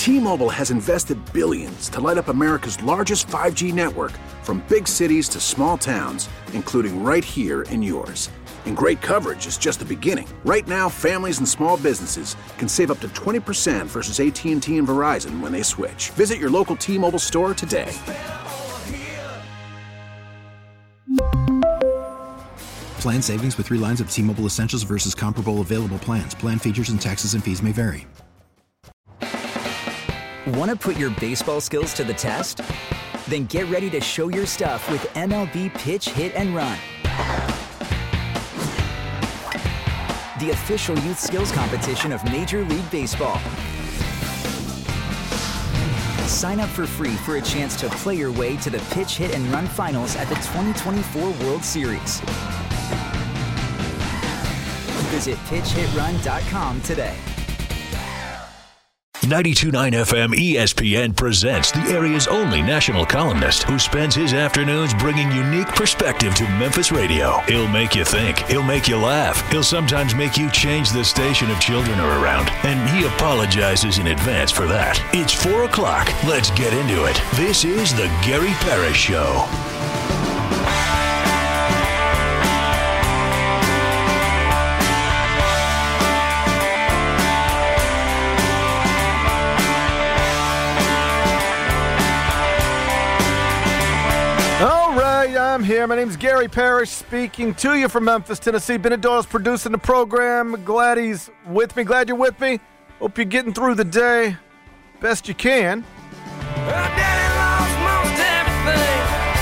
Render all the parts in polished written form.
T-Mobile has invested billions to light up America's largest 5G network, from big cities to small towns, including right here in yours. And great coverage is just the beginning. Right now, families and small businesses can save up to 20% versus AT&T and Verizon when they switch. Visit your local T-Mobile store today. Plan savings with 3 lines of T-Mobile Essentials versus comparable available plans. Plan features and taxes and fees may vary. Want to put your baseball skills to the test? Then get ready to show your stuff with MLB Pitch, Hit, and Run. The official youth skills competition of Major League Baseball. Sign up for free for a chance to play your way to the Pitch, Hit, and Run finals at the 2024 World Series. Visit pitchhitrun.com today. 92.9 FM ESPN presents the area's only national columnist who spends his afternoons bringing unique perspective to Memphis radio. He'll make you think. He'll make you laugh. He'll sometimes make you change the station if children are around. And he apologizes in advance for that. It's 4 o'clock. Let's get into it. This is the Gary Parrish Show. I'm here. My name's Gary Parrish, speaking to you from Memphis, Tennessee. Bennett Doyle's producing the program. Glad he's with me. Glad you're with me. Hope you're getting through the day best you can. Well, Daddy lost most everything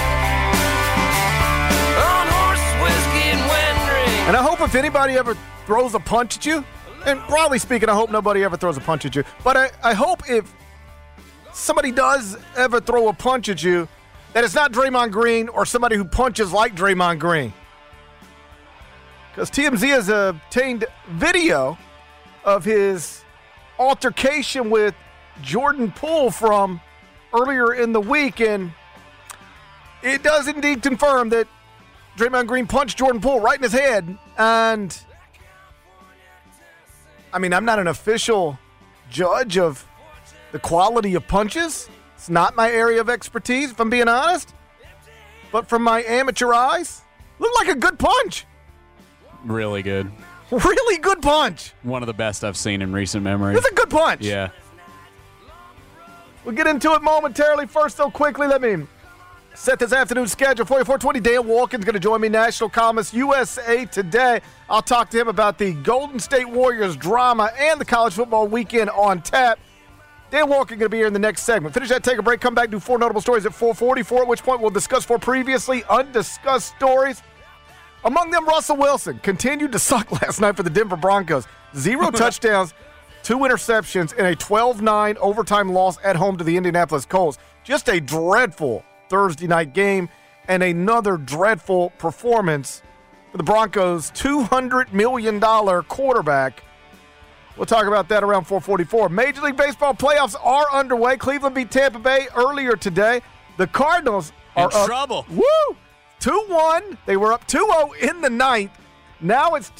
on horses, whiskey, and wedding rings. And I hope if anybody ever throws a punch at you, and broadly speaking, I hope nobody ever throws a punch at you, but I hope if somebody does ever throw a punch at you, that it's not Draymond Green or somebody who punches like Draymond Green. Because TMZ has obtained video of his altercation with Jordan Poole from earlier in the week, and it does indeed confirm that Draymond Green punched Jordan Poole right in his head. And, I mean, I'm not an official judge of the quality of punches. It's not my area of expertise, if I'm being honest. But from my amateur eyes, looked like a good punch. Really good. Really good punch. One of the best I've seen in recent memory. It's a good punch. Yeah. We'll get into it momentarily. First, though, quickly, let me set this afternoon's schedule for you. 4:20, Dan Walken's going to join me, national columnist, USA Today. I'll talk to him about the Golden State Warriors drama and the college football weekend on tap. Dan Walken going to be here in the next segment. Finish that, take a break, come back, do 4 notable stories at 4:44, at which point we'll discuss 4 previously undiscussed stories. Among them, Russell Wilson continued to suck last night for the Denver Broncos. 0 touchdowns, 2 interceptions, and a 12-9 overtime loss at home to the Indianapolis Colts. Just a dreadful Thursday night game and another dreadful performance for the Broncos' $200 million quarterback. We'll talk about that around 4:44. Major League Baseball playoffs are underway. Cleveland beat Tampa Bay earlier today. The Cardinals are in trouble. Woo! 2-1. They were up 2-0 in the ninth. Now it's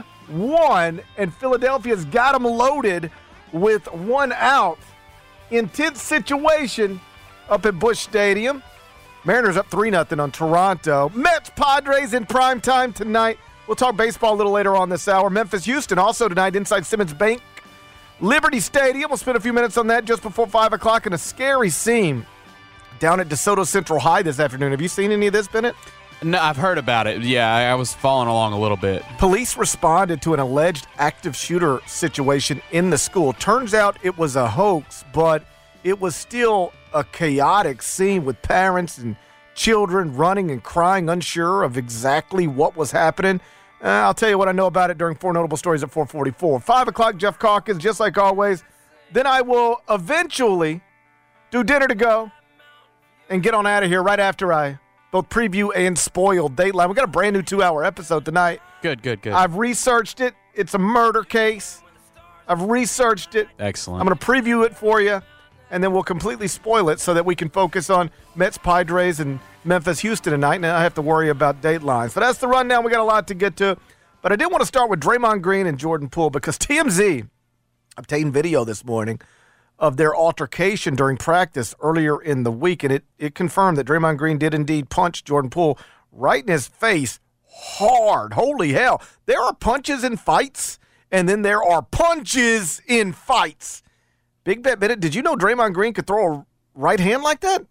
2-1, and Philadelphia's got them loaded with 1 out. Intense situation up at Busch Stadium. Mariners up 3-0 on Toronto. Mets, Padres in prime time tonight. We'll talk baseball a little later on this hour. Memphis, Houston also tonight inside Simmons Bank. Liberty Stadium. We'll spend a few minutes on that just before 5 o'clock. And a scary scene down at DeSoto Central High this afternoon. Have you seen any of this, Bennett? No, I've heard about it. Yeah, I was following along a little bit. Police responded to an alleged active shooter situation in the school. Turns out it was a hoax, but it was still a chaotic scene with parents and children running and crying, unsure of exactly what was happening. I'll tell you what I know about it during 4 notable stories at 4:44. 5 o'clock, Jeff Calkins, just like always. Then I will eventually do dinner to go and get on out of here right after I both preview and spoil Dateline. We got a brand new 2-hour episode tonight. Good. I've researched it. It's a murder case. I've researched it. Excellent. I'm going to preview it for you, and then we'll completely spoil it so that we can focus on Mets, Padres, and Memphis, Houston tonight, and I have to worry about Dateline. So that's the rundown. We got a lot to get to. But I did want to start with Draymond Green and Jordan Poole because TMZ obtained video this morning of their altercation during practice earlier in the week, and it confirmed that Draymond Green did indeed punch Jordan Poole right in his face hard. Holy hell. There are punches in fights, and then there are punches in fights. Big Bet Bennett, did you know Draymond Green could throw a right hand like that?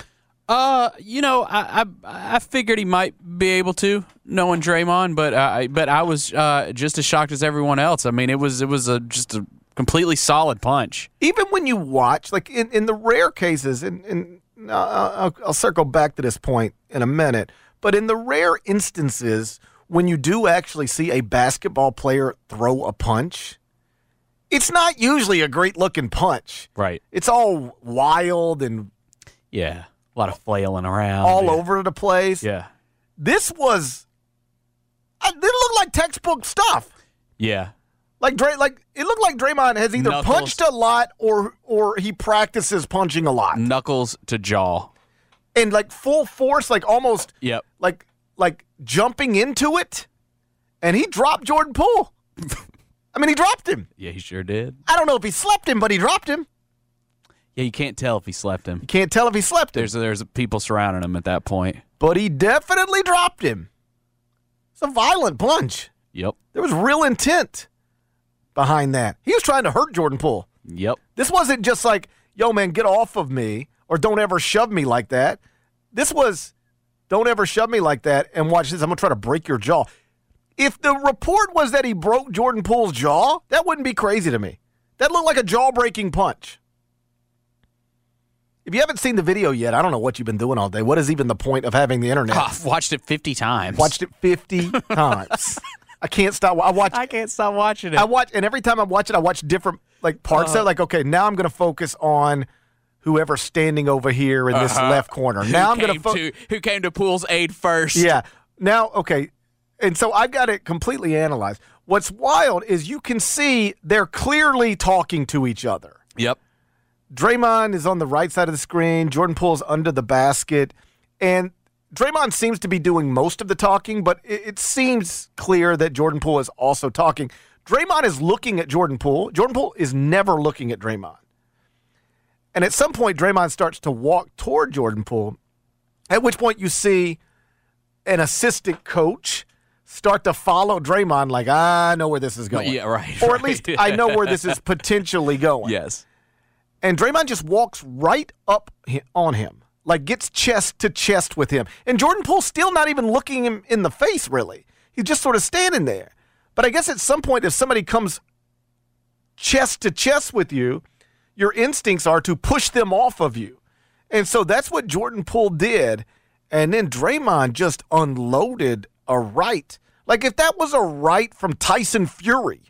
I figured he might be able to, knowing Draymond, but I was just as shocked as everyone else. I mean, it was just a completely solid punch. Even when you watch, like in the rare cases, and I'll circle back to this point in a minute, but in the rare instances when you do actually see a basketball player throw a punch, it's not usually a great-looking punch. Right. It's all wild and yeah, a lot of flailing around. All over the place. Yeah. This was it looked like textbook stuff. Yeah. Like it looked like Draymond has either punched a lot or he practices punching a lot. Knuckles to jaw. And like full force, like almost like jumping into it. And he dropped Jordan Poole. I mean, he dropped him. Yeah, he sure did. I don't know if he slept him, but he dropped him. Yeah, you can't tell if he slept him. You can't tell if he slept him. There's people surrounding him at that point. But he definitely dropped him. It's a violent punch. Yep. There was real intent behind that. He was trying to hurt Jordan Poole. Yep. This wasn't just like, yo, man, get off of me, or don't ever shove me like that. This was, don't ever shove me like that, and watch this, I'm going to try to break your jaw. If the report was that he broke Jordan Poole's jaw, that wouldn't be crazy to me. That looked like a jaw-breaking punch. If you haven't seen the video yet, I don't know what you've been doing all day. What is even the point of having the internet? I've watched it 50 times. Watched it 50 times. I can't stop. I can't stop watching it. And every time I watch it, I watch different parts of it. Like, okay, now I'm going to focus on whoever's standing over here in this left corner. Now I'm going to who came to Poole's aid first. Yeah. Now, okay. And so I've got it completely analyzed. What's wild is you can see they're clearly talking to each other. Yep. Draymond is on the right side of the screen. Jordan Poole's under the basket. And Draymond seems to be doing most of the talking, but it seems clear that Jordan Poole is also talking. Draymond is looking at Jordan Poole. Jordan Poole is never looking at Draymond. And at some point, Draymond starts to walk toward Jordan Poole, at which point you see an assistant coach start to follow Draymond like, I know where this is going. Yeah, right. Or at least I know where this is potentially going. Yes. And Draymond just walks right up on him, like gets chest to chest with him. And Jordan Poole's still not even looking him in the face, really. He's just sort of standing there. But I guess at some point, if somebody comes chest to chest with you, your instincts are to push them off of you. And so that's what Jordan Poole did. And then Draymond just unloaded a right. Like if that was a right from Tyson Fury,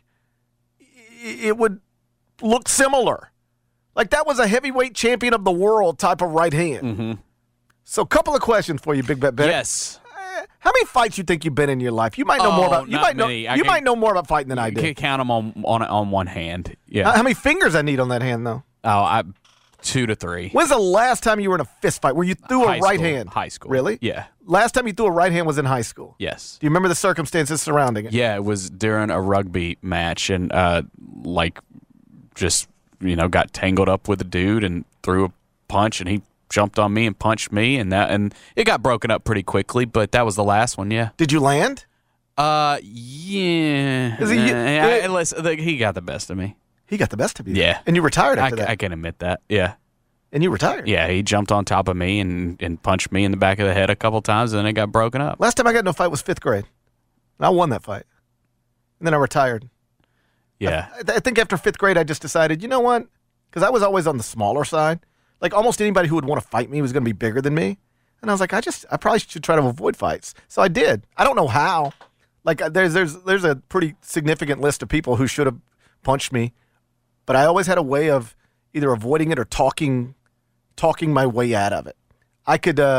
it would look similar. Like that was a heavyweight champion of the world type of right hand. Mm-hmm. So a couple of questions for you, Big Bet Bennett. Yes. How many fights you think you've been in your life? You might know more about might know more about fighting than I do. You can count them on one hand. Yeah. How many fingers I need on that hand though? 2 to 3. When's the last time you were in a fist fight where you threw a right hand? High school. Really? Yeah. Last time you threw a right hand was in high school. Yes. Do you remember the circumstances surrounding it? Yeah, it was during a rugby match, and got tangled up with a dude and threw a punch, and he jumped on me and punched me, and it got broken up pretty quickly. But that was the last one. Yeah. Did you land? Yeah. He got the best of me. He got the best of you. Yeah. And you retired after that. I can admit that. Yeah. And you retired. Yeah, he jumped on top of me and punched me in the back of the head a couple times, and then it got broken up. Last time I got in a fight was 5th grade. And I won that fight. And then I retired. Yeah. I think after 5th grade, I just decided, you know what? Because I was always on the smaller side. Like almost anybody who would want to fight me was going to be bigger than me. And I was like, I probably should try to avoid fights. So I did. I don't know how. Like there's a pretty significant list of people who should have punched me. But I always had a way of either avoiding it or talking my way out of it. I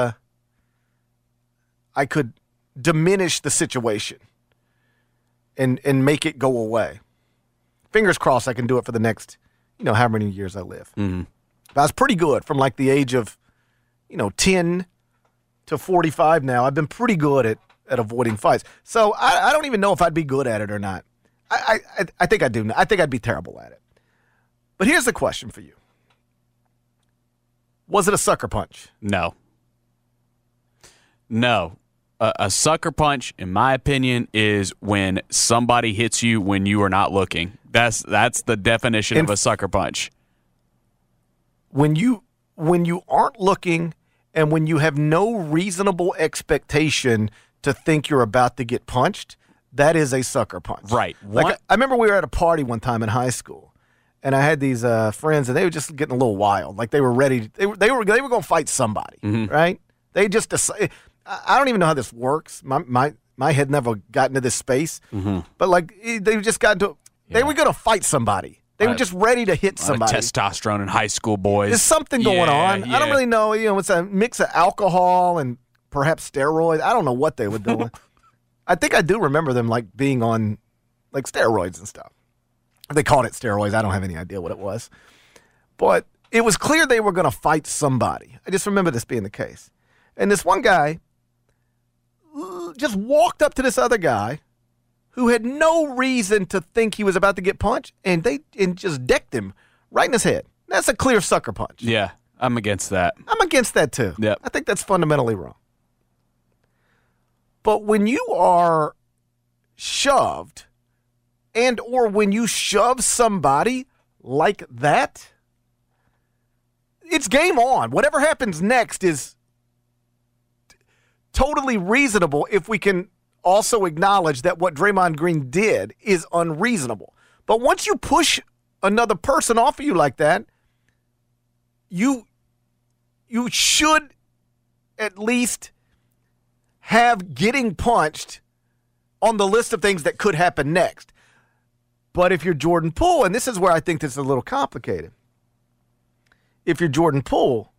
could diminish the situation and make it go away. Fingers crossed I can do it for the next, however many years I live. Mm-hmm. But I was pretty good from like the age of, 10 to 45 now. I've been pretty good at avoiding fights. So I don't even know if I'd be good at it or not. I think I do. I think I'd be terrible at it. But here's the question for you. Was it a sucker punch? No. No. A sucker punch, in my opinion, is when somebody hits you when you are not looking. That's the definition of a sucker punch. When you aren't looking and when you have no reasonable expectation to think you're about to get punched, that is a sucker punch. Right. Like I remember we were at a party one time in high school, and I had these friends, and they were just getting a little wild. Like they were ready. They were going to fight somebody, right? They just decided. I don't even know how this works. My head never got into this space. But like they just got into. They were going to fight somebody. They were just ready to hit somebody. Testosterone in high school boys. There's something going on. Yeah. I don't really know. It's a mix of alcohol and perhaps steroids. I don't know what they were doing. I think I do remember them like being on like steroids and stuff. They called it steroids. I don't have any idea what it was. But it was clear they were going to fight somebody. I just remember this being the case. And this one guy just walked up to this other guy who had no reason to think he was about to get punched, and just decked him right in his head. That's a clear sucker punch. Yeah, I'm against that. I'm against that too. Yep. I think that's fundamentally wrong. But when you are shoved or when you shove somebody like that, it's game on. Whatever happens next is totally reasonable if we can also acknowledge that what Draymond Green did is unreasonable. But once you push another person off of you like that, you should at least have getting punched on the list of things that could happen next. But if you're Jordan Poole, and this is where I think this is a little complicated. If you're Jordan Poole,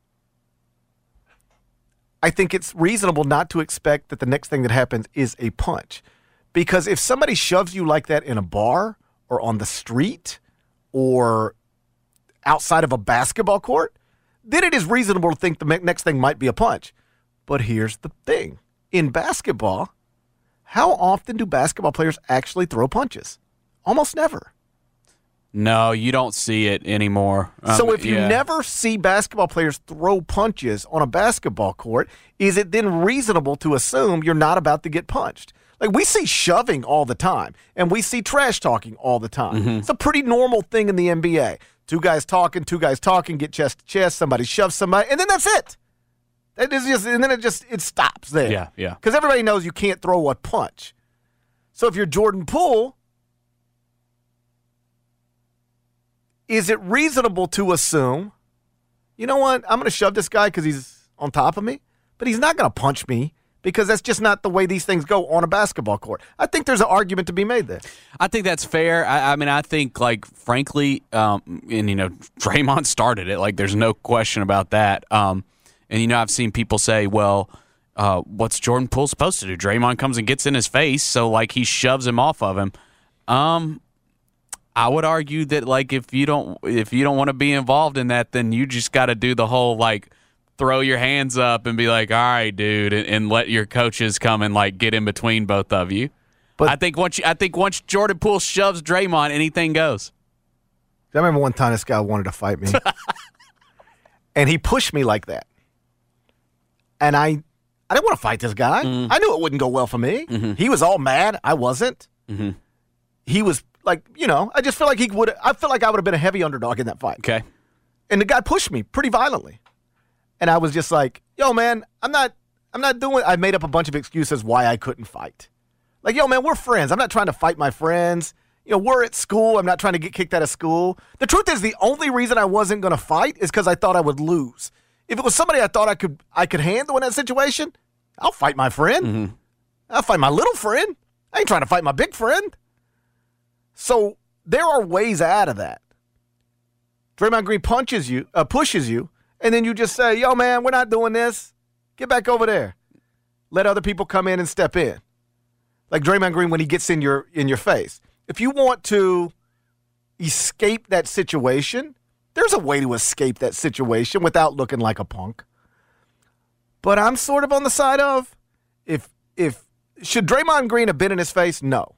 I think it's reasonable not to expect that the next thing that happens is a punch. Because if somebody shoves you like that in a bar or on the street or outside of a basketball court, then it is reasonable to think the next thing might be a punch. But here's the thing. In basketball, how often do basketball players actually throw punches? Almost never. No, you don't see it anymore. So if you never see basketball players throw punches on a basketball court, is it then reasonable to assume you're not about to get punched? Like, we see shoving all the time, and we see trash talking all the time. It's a pretty normal thing in the NBA. Two guys talking, get chest to chest, somebody shoves somebody, and then that's it. That is just, and then it stops there. Yeah. Because everybody knows you can't throw a punch. So if you're Jordan Poole, is it reasonable to assume, you know what, I'm going to shove this guy because he's on top of me, but he's not going to punch me because that's just not the way these things go on a basketball court. I think there's an argument to be made there. I think that's fair. I mean, I think, like, frankly, Draymond started it. Like, there's no question about that. And, I've seen people say, well, what's Jordan Poole supposed to do? Draymond comes and gets in his face, so, like, he shoves him off of him. I would argue that, like, if you don't want to be involved in that, then you just got to do the whole, like, throw your hands up and be like, all right, dude, and let your coaches come and, like, get in between both of you. But I think once Jordan Poole shoves Draymond, anything goes. I remember one time this guy wanted to fight me, and he pushed me like that, and I didn't want to fight this guy. I knew it wouldn't go well for me. He was all mad. I wasn't. He was. Like, I just feel like I feel like I would have been a heavy underdog in that fight. Okay. And the guy pushed me pretty violently. And I was just like, yo, man, I'm not doing it. I made up a bunch of excuses why I couldn't fight. Like, yo, man, we're friends. I'm not trying to fight my friends. We're at school. I'm not trying to get kicked out of school. The truth is, the only reason I wasn't going to fight is because I thought I would lose. If it was somebody I thought I could handle in that situation, I'll fight my friend. I'll fight my little friend. I ain't trying to fight my big friend. So there are ways out of that. Draymond Green pushes you, and then you just say, yo, man, we're not doing this. Get back over there. Let other people come in and step in. Like Draymond Green when he gets in your face. If you want to escape that situation, there's a way to escape that situation without looking like a punk. But I'm sort of on the side of, if should Draymond Green have been in his face? No.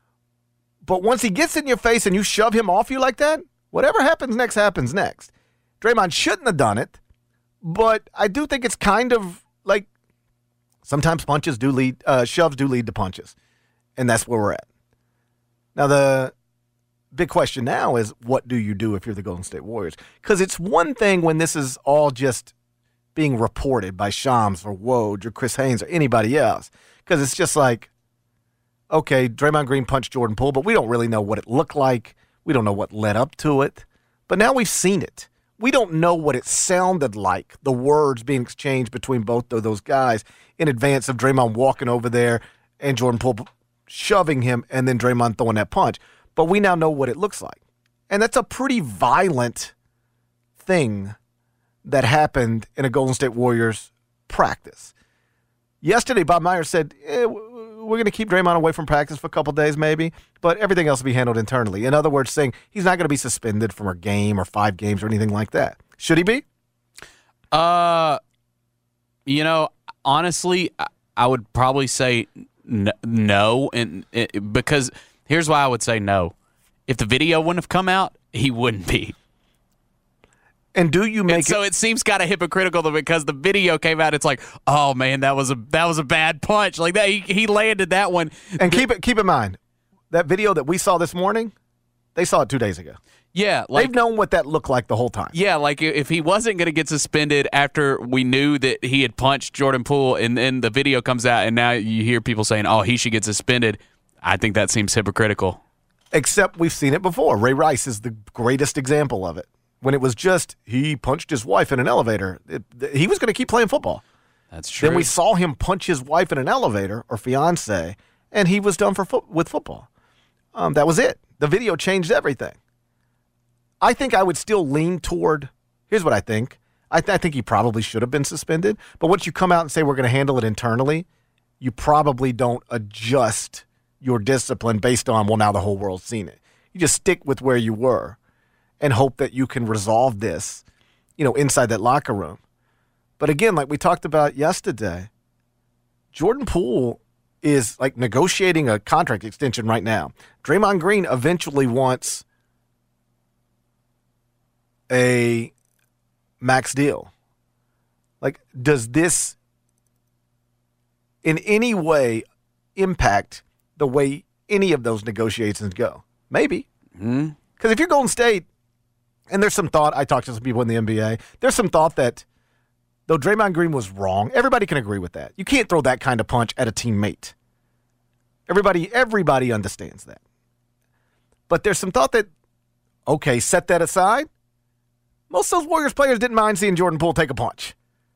But once he gets in your face and you shove him off you like that, whatever happens next happens next. Draymond shouldn't have done it, but I do think it's kind of like sometimes shoves do lead to punches, and that's where we're at. Now, the big question now is, what do you do if you're the Golden State Warriors? Because it's one thing when this is all just being reported by Shams or Woj or Chris Haynes or anybody else, because it's just like, okay, Draymond Green punched Jordan Poole, but we don't really know what it looked like. We don't know what led up to it. But now we've seen it. We don't know what it sounded like, the words being exchanged between both of those guys in advance of Draymond walking over there and Jordan Poole shoving him and then Draymond throwing that punch. But we now know what it looks like. And that's a pretty violent thing that happened in a Golden State Warriors practice. Yesterday, Bob Myers said, we're going to keep Draymond away from practice for a couple days maybe, but everything else will be handled internally. In other words, saying he's not going to be suspended from a game or 5 games or anything like that. Should he be? Honestly, I would probably say no, because here's why I would say no. If the video wouldn't have come out, he wouldn't be. And do you make so it seems kind of hypocritical because the video came out. It's like, oh man, that was a bad punch. Like that, he landed that one. And keep in mind, that video that we saw this morning, they saw it 2 days ago. Yeah, they've known what that looked like the whole time. Yeah, like if he wasn't going to get suspended after we knew that he had punched Jordan Poole, and then the video comes out, and now you hear people saying, "Oh, he should get suspended." I think that seems hypocritical. Except we've seen it before. Ray Rice is the greatest example of it. When it was just he punched his wife in an elevator, he was going to keep playing football. That's true. Then we saw him punch his wife in an elevator, or fiance, and he was done with football. That was it. The video changed everything. I think I would still lean toward, here's what I think. I think he probably should have been suspended. But once you come out and say we're going to handle it internally, you probably don't adjust your discipline based on, well, now the whole world's seen it. You just stick with where you were and hope that you can resolve this, inside that locker room. But again, like we talked about yesterday, Jordan Poole is like negotiating a contract extension right now. Draymond Green eventually wants a max deal. Like, does this in any way impact the way any of those negotiations go? Maybe. Because if you're Golden State, and there's some thought, I talked to some people in the NBA, there's some thought that though Draymond Green was wrong, everybody can agree with that. You can't throw that kind of punch at a teammate. Everybody understands that. But there's some thought that, okay, set that aside. Most of those Warriors players didn't mind seeing Jordan Poole take a punch.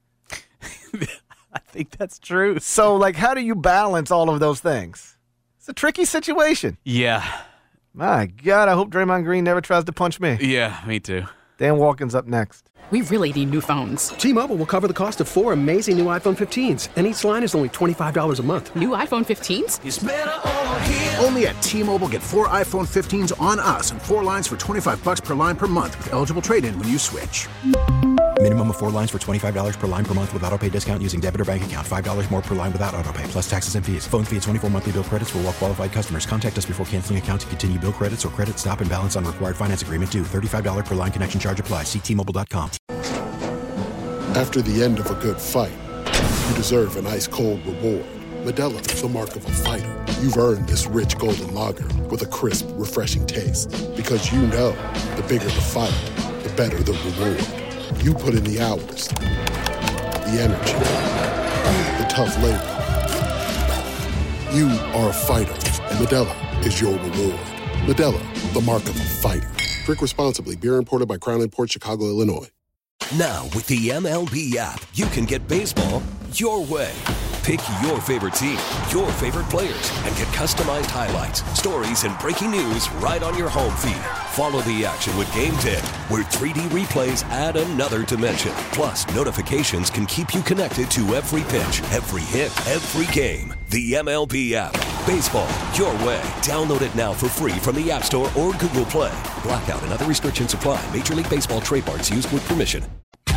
I think that's true. So, how do you balance all of those things? It's a tricky situation. Yeah. My God, I hope Draymond Green never tries to punch me. Yeah, me too. Dan Walken's up next. We really need new phones. T-Mobile will cover the cost of 4 amazing new iPhone 15s, and each line is only $25 a month. New iPhone 15s? It's better over here. Only at T-Mobile, get 4 iPhone 15s on us and 4 lines for $25 per line per month with eligible trade-in when you switch. Minimum of 4 lines for $25 per line per month with autopay discount using debit or bank account. $5 more per line without autopay, plus taxes and fees. Phone fee at 24 monthly bill credits for well-qualified customers. Contact us before canceling account to continue bill credits or credit stop and balance on required finance agreement due. $35 per line connection charge applies. See T-Mobile.com. After the end of a good fight, you deserve an ice-cold reward. Modelo is the mark of a fighter. You've earned this rich golden lager with a crisp, refreshing taste. Because you know, the bigger the fight, the better the reward. You put in the hours, the energy, the tough labor. You are a fighter, and Modelo is your reward. Modelo, the mark of a fighter. Drink responsibly. Beer imported by Crown Imports, Chicago, Illinois. Now, with the MLB app, you can get baseball your way. Pick your favorite team, your favorite players, and get customized highlights, stories, and breaking news right on your home feed. Follow the action with Game Day, where 3D replays add another dimension. Plus, notifications can keep you connected to every pitch, every hit, every game. The MLB app. Baseball your way. Download it now for free from the App Store or Google Play. Blackout and other restrictions apply. Major League Baseball trademarks used with permission.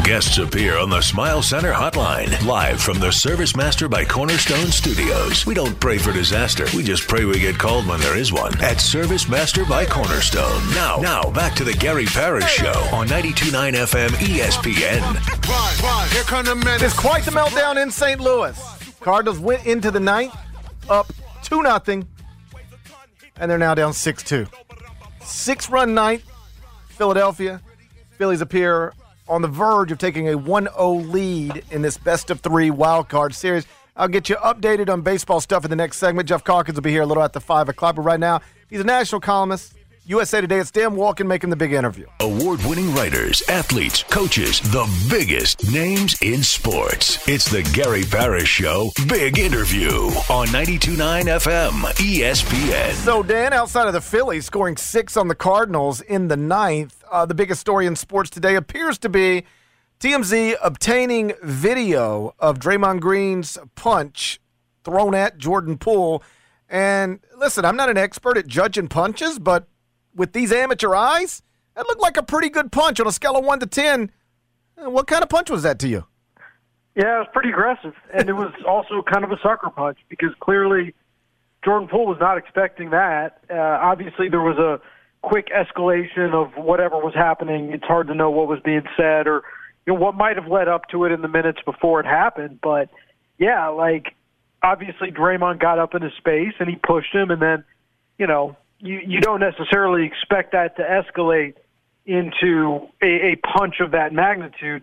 Guests appear on the Smile Center hotline, live from the Service Master by Cornerstone Studios. We don't pray for disaster. We just pray we get called when there is one. At Service Master by Cornerstone. Now, back to the Gary Parrish Show on 92.9 FM ESPN. It's quite the meltdown in St. Louis. Cardinals went into the ninth up 2-0, and they're now down 6-2. 6-run ninth, Philadelphia. Phillies appear on the verge of taking a 1-0 lead in this best-of-3 wild card series. I'll get you updated on baseball stuff in the next segment. Jeff Calkins will be here a little after 5 o'clock, but right now, he's a national columnist. USA Today, it's Dan Walken making the big interview. Award-winning writers, athletes, coaches, the biggest names in sports. It's the Gary Parrish Show Big Interview on 92.9 FM ESPN. So, Dan, outside of the Phillies scoring 6 on the Cardinals in the ninth, the biggest story in sports today appears to be TMZ obtaining video of Draymond Green's punch thrown at Jordan Poole. And listen, I'm not an expert at judging punches, but with these amateur eyes, that looked like a pretty good punch on a scale of 1 to 10. What kind of punch was that to you? Yeah, it was pretty aggressive, and it was also kind of a sucker punch because clearly Jordan Poole was not expecting that. Obviously, there was a quick escalation of whatever was happening. It's hard to know what was being said or what might have led up to it in the minutes before it happened. But, yeah, obviously Draymond got up in his space, and he pushed him, and then, you don't necessarily expect that to escalate into a punch of that magnitude.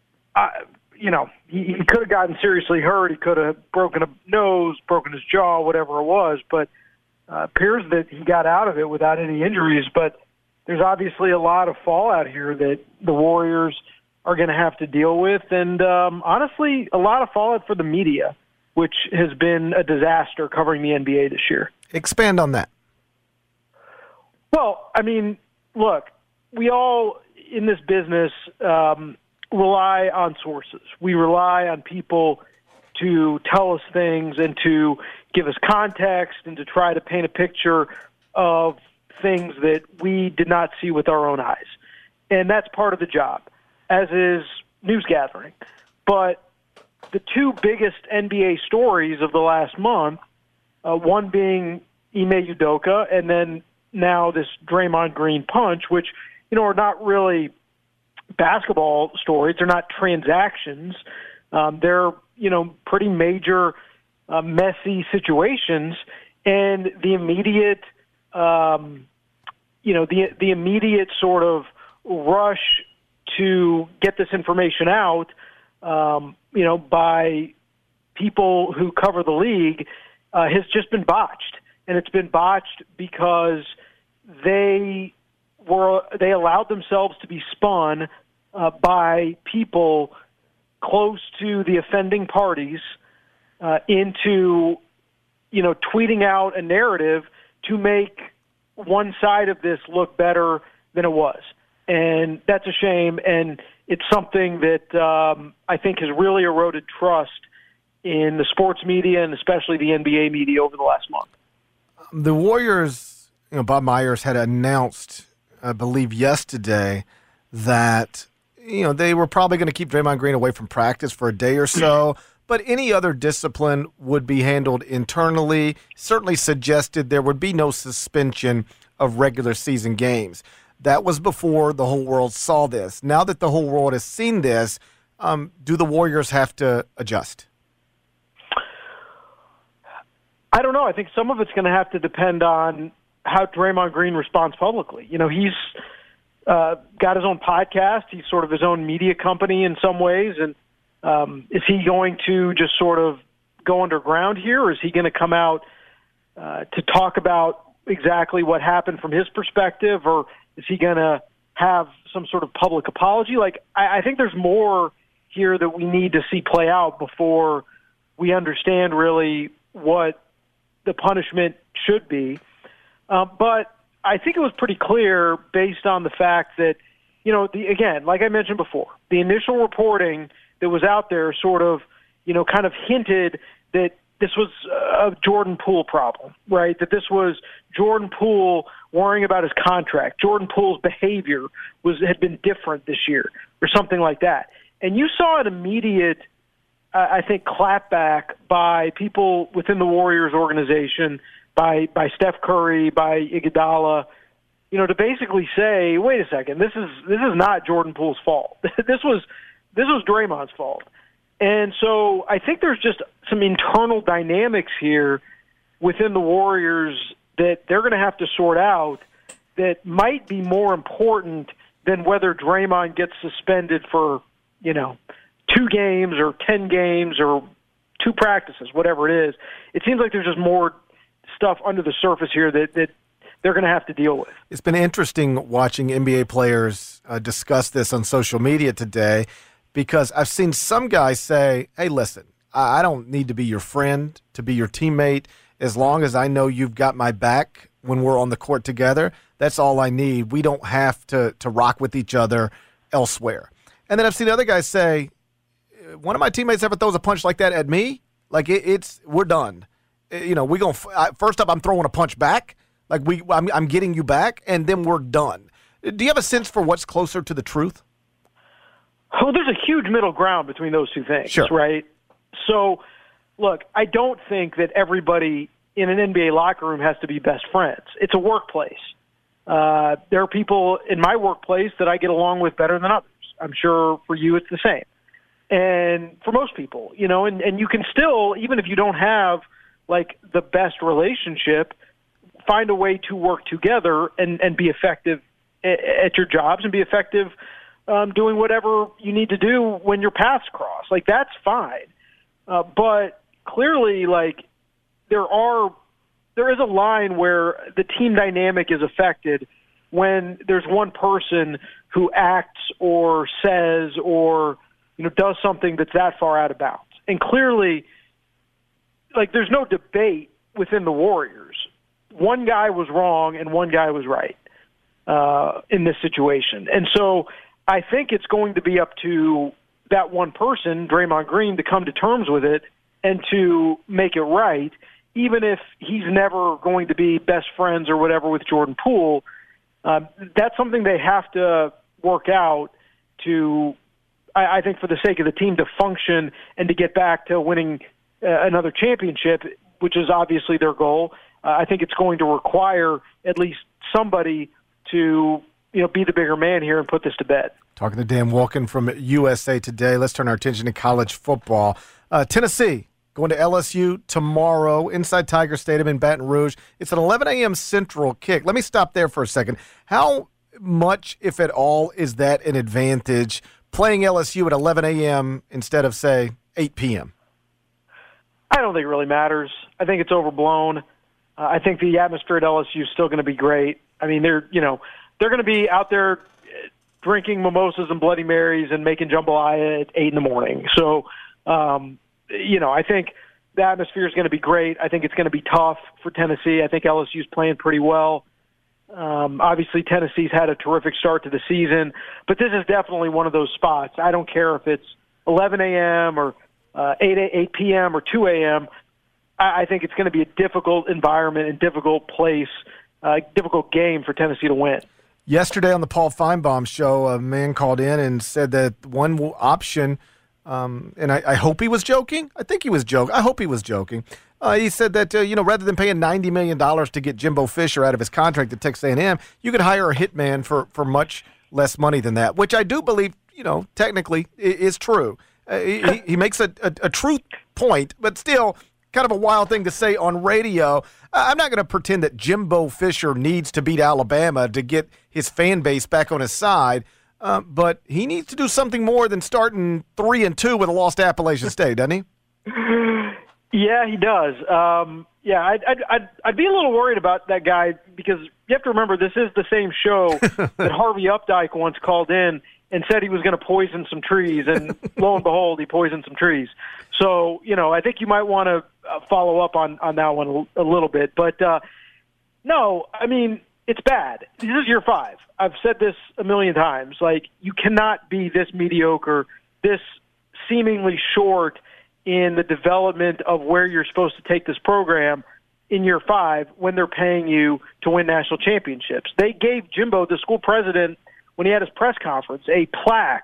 He could have gotten seriously hurt. He could have broken a nose, broken his jaw, whatever it was. But appears that he got out of it without any injuries. But there's obviously a lot of fallout here that the Warriors are going to have to deal with. And honestly, a lot of fallout for the media, which has been a disaster covering the NBA this year. Expand on that. Well, I mean, look, we all in this business rely on sources. We rely on people to tell us things and to give us context and to try to paint a picture of things that we did not see with our own eyes. And that's part of the job, as is news gathering. But the two biggest NBA stories of the last month, one being Ime Udoka and then now this Draymond Green punch, which, are not really basketball stories. They're not transactions. They're, pretty major, messy situations. And the immediate, the immediate sort of rush to get this information out, by people who cover the league has just been botched. And it's been botched because they allowed themselves to be spun by people close to the offending parties into, tweeting out a narrative to make one side of this look better than it was. And that's a shame, and it's something that I think has really eroded trust in the sports media and especially the NBA media over the last month. The Warriors, Bob Myers had announced, I believe yesterday, that, they were probably going to keep Draymond Green away from practice for a day or so, but any other discipline would be handled internally. Certainly suggested there would be no suspension of regular season games. That was before the whole world saw this. Now that the whole world has seen this, do the Warriors have to adjust? I don't know. I think some of it's going to have to depend on how Draymond Green responds publicly. He's got his own podcast. He's sort of his own media company in some ways. And is he going to just sort of go underground here, or is he going to come out to talk about exactly what happened from his perspective, or is he going to have some sort of public apology? I think there's more here that we need to see play out before we understand really what the punishment should be. But I think it was pretty clear based on the fact that, again, like I mentioned before, the initial reporting that was out there sort of, kind of hinted that this was a Jordan Poole problem, right? That this was Jordan Poole worrying about his contract. Jordan Poole's behavior had been different this year or something like that. And you saw an immediate, I think, clapback by people within the Warriors organization, by Steph Curry, by Iguodala, to basically say, wait a second, this is not Jordan Poole's fault. This was Draymond's fault. And so I think there's just some internal dynamics here within the Warriors that they're going to have to sort out that might be more important than whether Draymond gets suspended for, 2 games or 10 games or 2 practices, whatever it is. It seems like there's just more stuff under the surface here that they're going to have to deal with. It's been interesting watching NBA players discuss this on social media today, because I've seen some guys say, hey, listen, I don't need to be your friend, to be your teammate. As long as I know you've got my back when we're on the court together, that's all I need. We don't have to rock with each other elsewhere. And then I've seen other guys say, one of my teammates ever throws a punch like that at me, like we're done. We going first up, I'm throwing a punch back. Like I'm getting you back, and then we're done. Do you have a sense for what's closer to the truth? Oh, there's a huge middle ground between those two things, sure. Right? So, look, I don't think that everybody in an NBA locker room has to be best friends. It's a workplace. There are people in my workplace that I get along with better than others. I'm sure for you it's the same. And for most people, and you can still, even if you don't have, like, the best relationship, find a way to work together and be effective at your jobs and be effective doing whatever you need to do when your paths cross. Like, that's fine. But clearly, like, there is a line where the team dynamic is affected when there's one person who acts or says or, does something that's that far out of bounds. And clearly, like, there's no debate within the Warriors. One guy was wrong and one guy was right in this situation. And so I think it's going to be up to that one person, Draymond Green, to come to terms with it and to make it right, even if he's never going to be best friends or whatever with Jordan Poole. That's something they have to work out to, I think, for the sake of the team to function and to get back to winning another championship, which is obviously their goal. I think it's going to require at least somebody to, be the bigger man here and put this to bed. Talking to Dan Wolken from USA Today. Let's turn our attention to college football. Tennessee going to LSU tomorrow inside Tiger Stadium in Baton Rouge. It's an 11 a.m. Central kick. Let me stop there for a second. How much, if at all, is that an advantage, playing LSU at 11 a.m. instead of, say, 8 p.m.? I don't think it really matters. I think it's overblown. I think the atmosphere at LSU is still going to be great. I mean, they're going to be out there drinking mimosas and Bloody Marys and making jambalaya at 8 in the morning. So, I think the atmosphere is going to be great. I think it's going to be tough for Tennessee. I think LSU's playing pretty well. Obviously, Tennessee's had a terrific start to the season, but this is definitely one of those spots. I don't care if it's 11 a.m. or 8 p.m. or 2 a.m. I think it's going to be a difficult environment and difficult place, difficult game for Tennessee to win. Yesterday on the Paul Feinbaum show, a man called in and said that one option, and I hope he was joking. I think he was joking. I hope he was joking. He said that, rather than paying $90 million to get Jimbo Fisher out of his contract at Texas A&M, you could hire a hitman for much less money than that, which I do believe, technically is true. He makes a truth point, but still kind of a wild thing to say on radio. I'm not going to pretend that Jimbo Fisher needs to beat Alabama to get his fan base back on his side, but he needs to do something more than starting 3-2 with a loss to Appalachian State, doesn't he? Yeah, he does. I'd be a little worried about that guy because you have to remember this is the same show that Harvey Updike once called in and said he was going to poison some trees, and lo and behold, he poisoned some trees. So, I think you might want to follow up on that one a little bit. But, no, I mean, it's bad. This is year 5. I've said this a million times. Like, you cannot be this mediocre, this seemingly short in the development of where you're supposed to take this program in year 5 when they're paying you to win national championships. They gave Jimbo, the school president, when he had his press conference, a plaque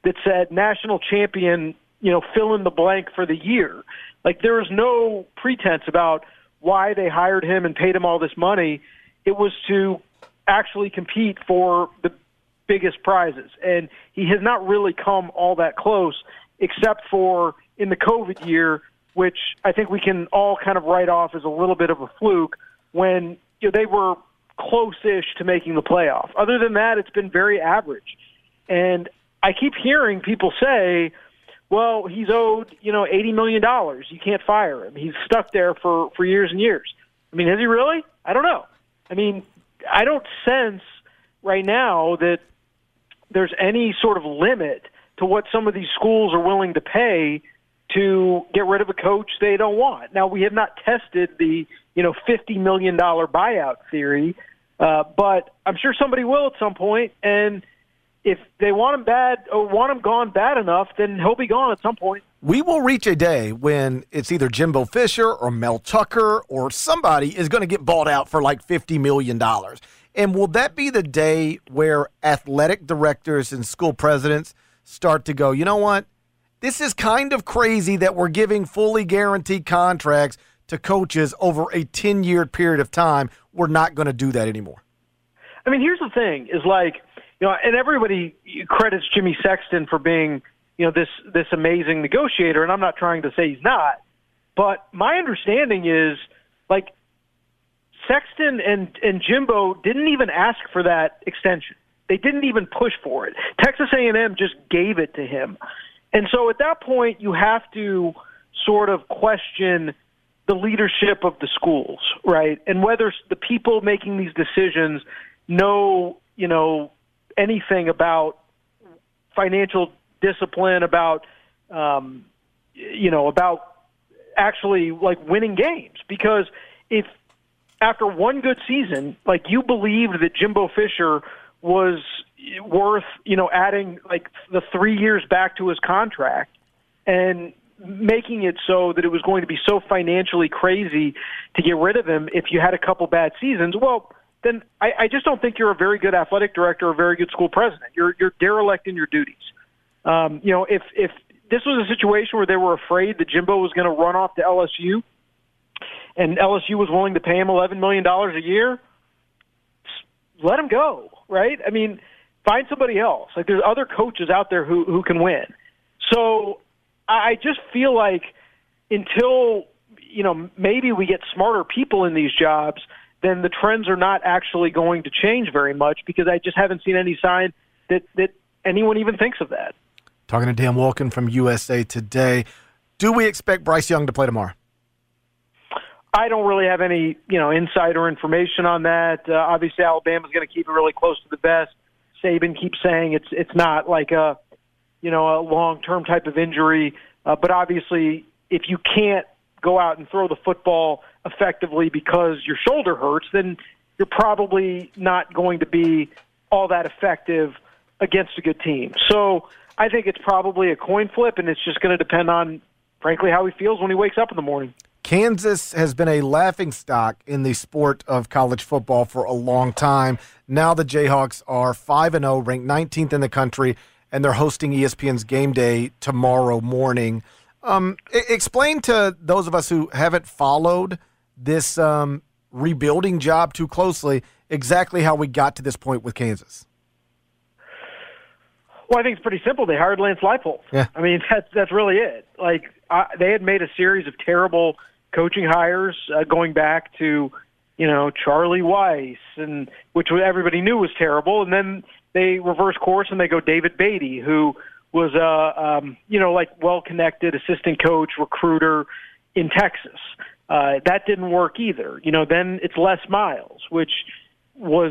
that said national champion, fill in the blank for the year. Like, there was no pretense about why they hired him and paid him all this money. It was to actually compete for the biggest prizes. And he has not really come all that close, except for in the COVID year, which I think we can all kind of write off as a little bit of a fluke, when they were close-ish to making the playoff. Other than that, it's been very average. And I keep hearing people say, well, he's owed, $80 million. You can't fire him. He's stuck there for years and years. I mean, is he really? I don't know. I mean, I don't sense right now that there's any sort of limit to what some of these schools are willing to pay to get rid of a coach they don't want. Now, we have not tested the, $50 million buyout theory, but I'm sure somebody will at some point, and if they want him bad or want him gone bad enough, then he'll be gone at some point. We will reach a day when it's either Jimbo Fisher or Mel Tucker or somebody is going to get bought out for like $50 million. And will that be the day where athletic directors and school presidents start to go, you know what? This is kind of crazy that we're giving fully guaranteed contracts to coaches over a 10-year period of time. We're not going to do that anymore. I mean, here's the thing, is like, and everybody credits Jimmy Sexton for being, this amazing negotiator, and I'm not trying to say he's not, but my understanding is, like, Sexton and Jimbo didn't even ask for that extension. They didn't even push for it. Texas A&M just gave it to him. And so at that point, you have to sort of question the leadership of the schools, right? And whether the people making these decisions know, anything about financial discipline, about, about actually like winning games. Because if after one good season, like, you believed that Jimbo Fisher was worth, adding like the 3 years back to his contract and making it so that it was going to be so financially crazy to get rid of him if you had a couple bad seasons, well, then I just don't think you're a very good athletic director or a very good school president. You're derelict in your duties. If this was a situation where they were afraid that Jimbo was going to run off to LSU and LSU was willing to pay him $11 million a year, let him go, right? I mean, find somebody else. Like, there's other coaches out there who can win. So I just feel like until, maybe we get smarter people in these jobs, then the trends are not actually going to change very much, because I just haven't seen any sign that anyone even thinks of that. Talking to Dan Wolken from USA Today. Do we expect Bryce Young to play tomorrow? I don't really have any, insider information on that. Obviously, Alabama's going to keep it really close to the vest. Saban keeps saying it's not like a long-term type of injury. But obviously, if you can't go out and throw the football effectively because your shoulder hurts, then you're probably not going to be all that effective against a good team. So I think it's probably a coin flip, and it's just going to depend on, frankly, how he feels when he wakes up in the morning. Kansas has been a laughingstock in the sport of college football for a long time. Now the Jayhawks are 5-0, ranked 19th in the country, and they're hosting ESPN's Game Day tomorrow morning. Explain to those of us who haven't followed this rebuilding job too closely exactly how we got to this point with Kansas. Well, I think it's pretty simple. They hired Lance Leipold. Yeah. I mean, that's really it. Like, they had made a series of terrible coaching hires going back to, Charlie Weiss, and which everybody knew was terrible. And then they reverse course and they go David Beatty, who was well-connected assistant coach, recruiter in Texas. That didn't work either. Then it's Les Miles, which was,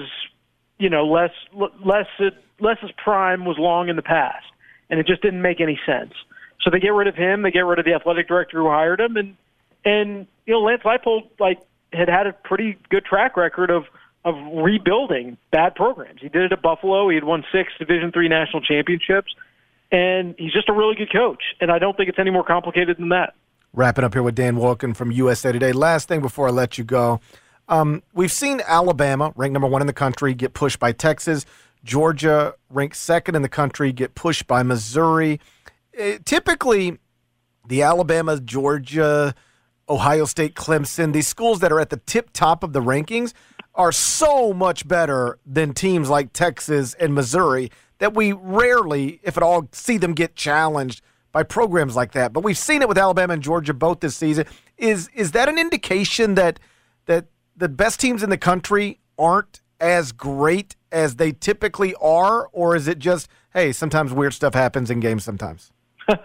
Les's prime was long in the past, and it just didn't make any sense. So they get rid of him. They get rid of the athletic director who hired him, and Lance Leipold had a pretty good track record of rebuilding bad programs. He did it at Buffalo. He had won 6 Division III national championships, and he's just a really good coach. And I don't think it's any more complicated than that. Wrapping up here with Dan Wolken from USA Today. Last thing before I let you go. We've seen Alabama, ranked number 1 in the country, get pushed by Texas. Georgia, ranked second in the country, get pushed by Missouri. Typically, the Alabama, Georgia, Ohio State, Clemson, these schools that are at the top of the rankings are so much better than teams like Texas and Missouri that we rarely, if at all, see them get challenged by programs like that. But we've seen it with Alabama and Georgia both this season. Is that an indication that the best teams in the country aren't as great as they typically are, or is it just, hey, sometimes weird stuff happens in games sometimes?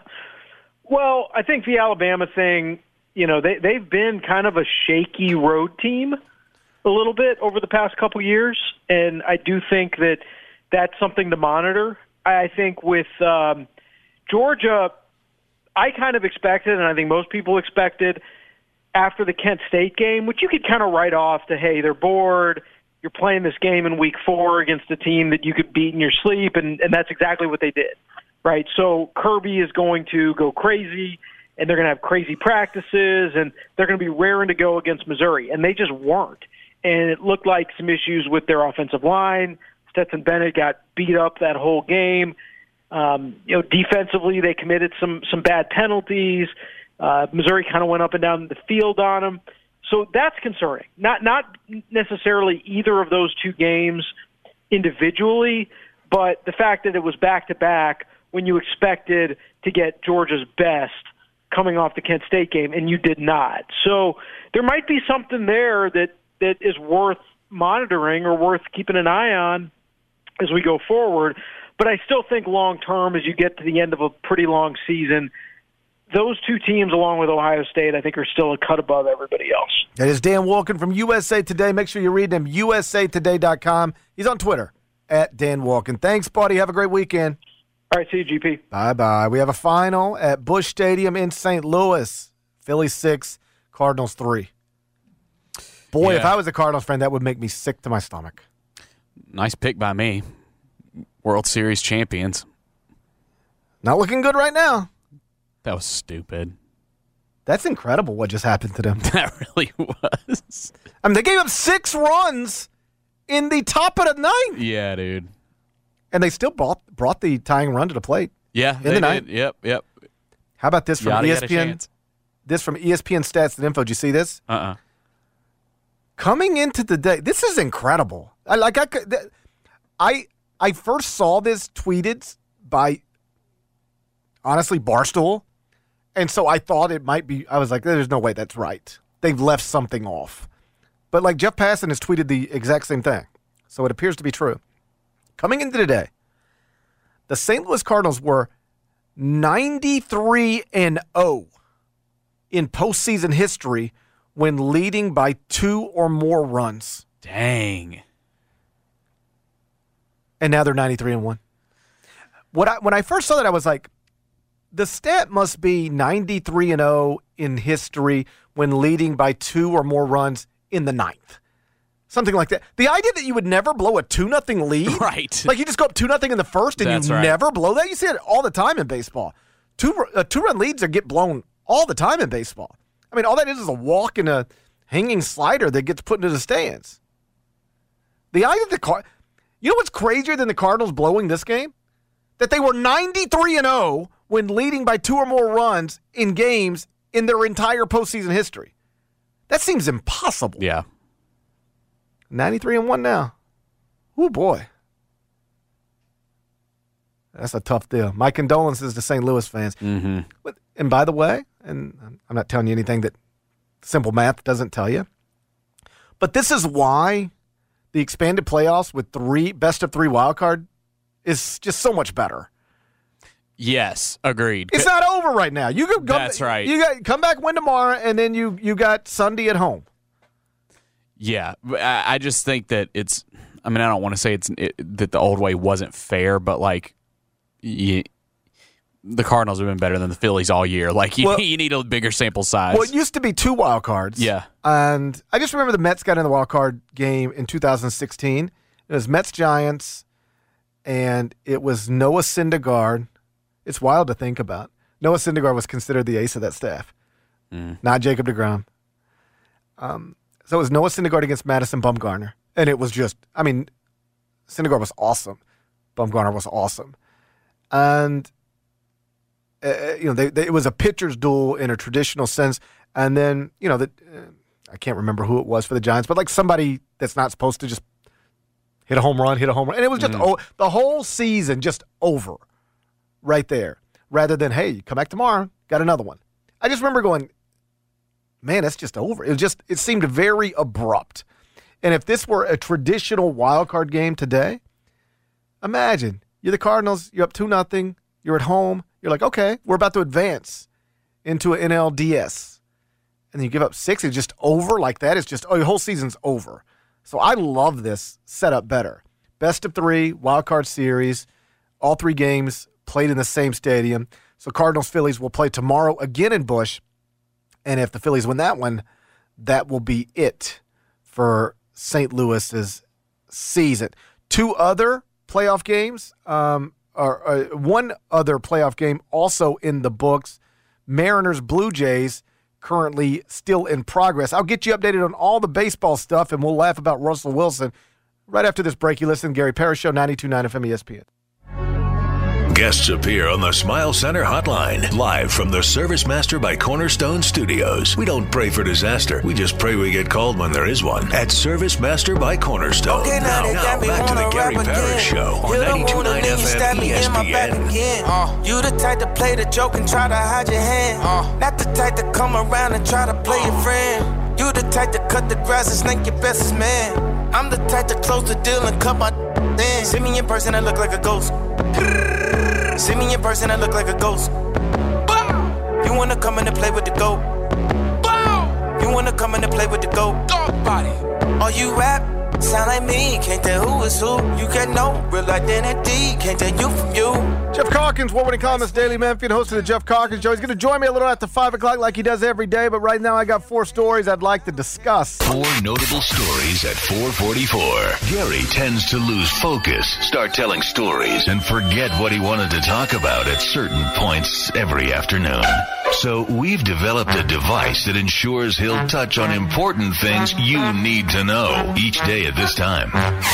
Well, I think the Alabama thing, they've been kind of a shaky road team a little bit over the past couple years, and I do think that that's something to monitor. I think with Georgia, I kind of expected, and I think most people expected, after the Kent State game, which you could kind of write off to, hey, they're bored, you're playing this game in week 4 against a team that you could beat in your sleep, and that's exactly what they did, right? So Kirby is going to go crazy, and they're going to have crazy practices, and they're going to be raring to go against Missouri, and they just weren't. And it looked like some issues with their offensive line. Stetson Bennett got beat up that whole game. Defensively, they committed some bad penalties. Missouri kind of went up and down the field on them. So that's concerning. Not necessarily either of those two games individually, but the fact that it was back-to-back when you expected to get Georgia's best coming off the Kent State game, and you did not. So there might be something there that is worth monitoring or worth keeping an eye on as we go forward. But I still think long-term, as you get to the end of a pretty long season, those two teams, along with Ohio State, I think are still a cut above everybody else. That is Dan Wolken from USA Today. Make sure you read him, usatoday.com. He's on Twitter, @Dan Wolken. Thanks, buddy. Have a great weekend. All right, see you, GP. Bye-bye. We have a final at Busch Stadium in St. Louis. Phillies 6, Cardinals 3. Boy, Yeah. If I was a Cardinals fan, that would make me sick to my stomach. Nice pick by me. World Series champions. Not looking good right now. That was stupid. That's incredible what just happened to them. That really was. I mean, they gave up 6 runs in the top of the 9th. Yeah, dude. And they still brought the tying run to the plate. Yeah, in the 9th. Yep. How about this from Yachty had a ESPN? chance. This from ESPN Stats and Info. Did you see this? Coming into the day, this is incredible. I first saw this tweeted by, honestly, Barstool. And so I thought it might be, I was like, there's no way that's right. They've left something off. But like Jeff Passan has tweeted the exact same thing. So it appears to be true. Coming into today, the St. Louis Cardinals were 93-0 in postseason history when leading by 2 or more runs. Dang. And now they're 93-1. When I first saw that, I was like, the stat must be 93-0 in history when leading by 2 or more runs in the 9th. Something like that. The idea that you would never blow a 2-0 lead. Right. Like you just go up 2-0 in the first and That's you right. never blow that. You see it all the time in baseball. Two-run leads get blown all the time in baseball. I mean, all that is a walk and a hanging slider that gets put into the stands. The idea that you know what's crazier than the Cardinals blowing this game? That they were 93-0 when leading by 2 or more runs in games in their entire postseason history. That seems impossible. Yeah. 93-1 now. Oh boy. That's a tough deal. My condolences to St. Louis fans. Mm-hmm. And by the way, and I'm not telling you anything that simple math doesn't tell you, but this is why the expanded playoffs with best of 3 wild card is just so much better. Yes, agreed. It's not over right now. You can That's right. You got come back, win tomorrow, and then you got Sunday at home. Yeah, I just think that it's. I mean, I don't want to say that the old way wasn't fair, but like, the Cardinals have been better than the Phillies all year. Like, you need a bigger sample size. Well, it used to be 2 wild cards. Yeah, and I just remember the Mets got in the wild card game in 2016. It was Mets Giants, and it was Noah Syndergaard. It's wild to think about. Noah Syndergaard was considered the ace of that staff, not Jacob deGrom. So it was Noah Syndergaard against Madison Bumgarner. And it was just, I mean, Syndergaard was awesome. Bumgarner was awesome. And, it was a pitcher's duel in a traditional sense. And then, I can't remember who it was for the Giants, but like somebody that's not supposed to just hit a home run. And it was just the whole season just over right there. Rather than, hey, come back tomorrow, got another one. I just remember going, man, that's just over. It seemed very abrupt. And if this were a traditional wild card game today, imagine you're the Cardinals, you're up 2-0, you're at home, you're like, okay, we're about to advance into an NLDS. And then you give up 6, it's just over like that. It's just, your whole season's over. So I love this setup better. Best of 3, wild card series, all 3 games played in the same stadium. So Cardinals-Phillies will play tomorrow again in Busch. And if the Phillies win that one, that will be it for St. Louis's season. 2 other playoff games, or one other playoff game also in the books. Mariners-Blue Jays currently still in progress. I'll get you updated on all the baseball stuff, and we'll laugh about Russell Wilson right after this break. You listen to Gary Parrish Show, 92.9 FM ESPN. Guests appear on the Smile Center Hotline, live from the Service Master by Cornerstone Studios. We don't pray for disaster. We just pray we get called when there is one. At Service Master by Cornerstone. Okay, now back to the Gary Parrish Show on 92.9 FM ESPN. You the type to play the joke and try to hide your hand. Not the type to come around and try to play your friend. You the type to cut the grass and snake your bestest man. I'm the type to close the deal and cut my in. See me in person, I look like a ghost. See me in person, I look like a ghost. Bow. You wanna come in and play with the GOAT? Bow. You wanna come in and play with the GOAT? Dog body. All you rap, sound like me. Can't tell who is who. You got no real identity. Can't tell you from you. Jeff Calkins, Warwick Columnist, Daily Memphian, host of the Jeff Calkins Show. He's going to join me a little after 5 o'clock like he does every day, but right now I got 4 stories I'd like to discuss. 4 notable stories at 4:44. Gary tends to lose focus, start telling stories, and forget what he wanted to talk about at certain points every afternoon. So we've developed a device that ensures he'll touch on important things you need to know each day at this time.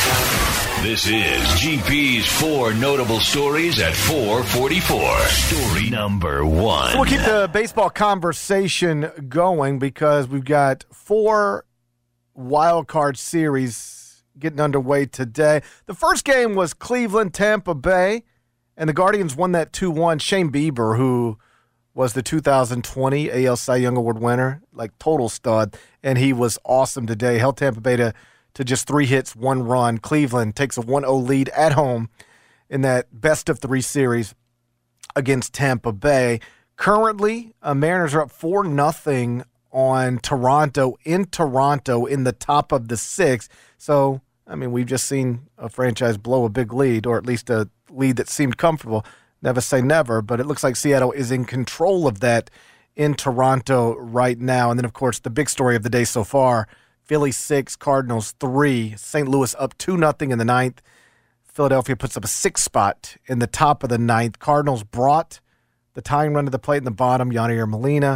This is GP's 4 notable stories at 4:44. Story number 1. So we'll keep the baseball conversation going because we've got 4 wild card series getting underway today. The first game was Cleveland-Tampa Bay, and the Guardians won that 2-1. Shane Bieber, who was the 2020 AL Cy Young Award winner, like total stud, and he was awesome today. Held Tampa Bay to just 3 hits, 1 run. Cleveland takes a 1-0 lead at home in that best of 3 series against Tampa Bay. Currently, Mariners are up 4-0 on Toronto in the top of the 6th. So, I mean, we've just seen a franchise blow a big lead, or at least a lead that seemed comfortable. Never say never, but it looks like Seattle is in control of that in Toronto right now. And then, of course, the big story of the day so far, Phillies 6, Cardinals 3. St. Louis up 2-0 in the 9th. Philadelphia puts up a 6th spot in the top of the 9th. Cardinals brought the tying run to the plate in the bottom, Yadier Molina,